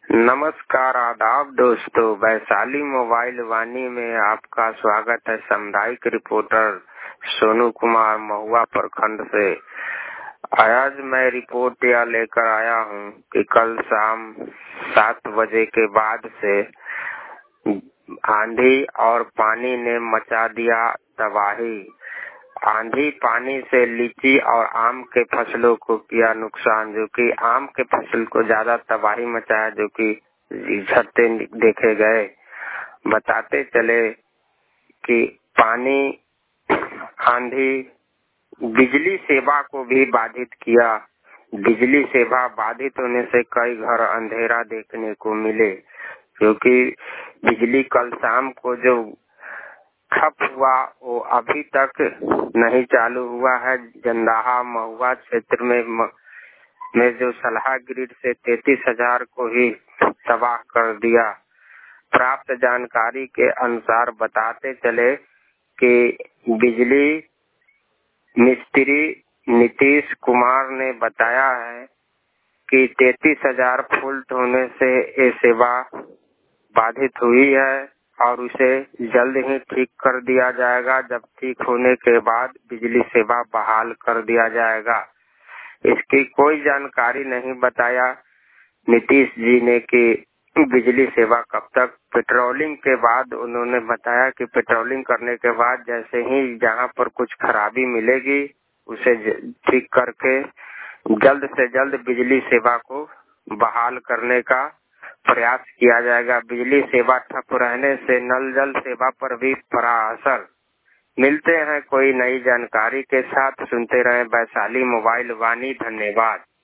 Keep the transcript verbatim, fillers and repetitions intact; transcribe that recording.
नमस्कार, आदाब दोस्तों। वैशाली मोबाइल वाणी में आपका स्वागत है। सामुदायिक रिपोर्टर सोनू कुमार, महुआ प्रखंड से। आज मैं रिपोर्ट यह लेकर आया हूं कि कल शाम सात बजे के बाद से आंधी और पानी ने मचा दिया तबाही। आंधी पानी से लीची और आम के फसलों को किया नुकसान, जो कि आम के फसल को ज्यादा तबाही मचाया, जो कि झड़ते देखे गए। बताते चले कि पानी, आंधी बिजली सेवा को भी बाधित किया। बिजली सेवा बाधित होने से कई घर अंधेरा देखने को मिले, क्योंकि बिजली कल शाम को जो ठप हुआ वो अभी तक नहीं चालू हुआ है। जंदाहा महुआ क्षेत्र में म, में जो सलाह ग्रिड से तैतीस हजार को ही तबाह कर दिया। प्राप्त जानकारी के अनुसार बताते चले कि बिजली मिस्त्री नीतीश कुमार ने बताया है कि तैतीस हजार फुल्ट होने से ये सेवा बाधित हुई है और उसे जल्द ही ठीक कर दिया जाएगा। जब ठीक होने के बाद बिजली सेवा बहाल कर दिया जाएगा। इसकी कोई जानकारी नहीं बताया नीतीश जी ने कि बिजली सेवा कब तक। पेट्रोलिंग के बाद उन्होंने बताया कि पेट्रोलिंग करने के बाद जैसे ही जहां पर कुछ खराबी मिलेगी उसे ठीक करके जल्द से जल्द बिजली सेवा को बहाल करने का प्रयास किया जाएगा। बिजली सेवा ठप रहने से नल जल सेवा पर भी पड़ा असर। मिलते हैं कोई नई जानकारी के साथ। सुनते रहें वैशाली मोबाइल वाणी। धन्यवाद।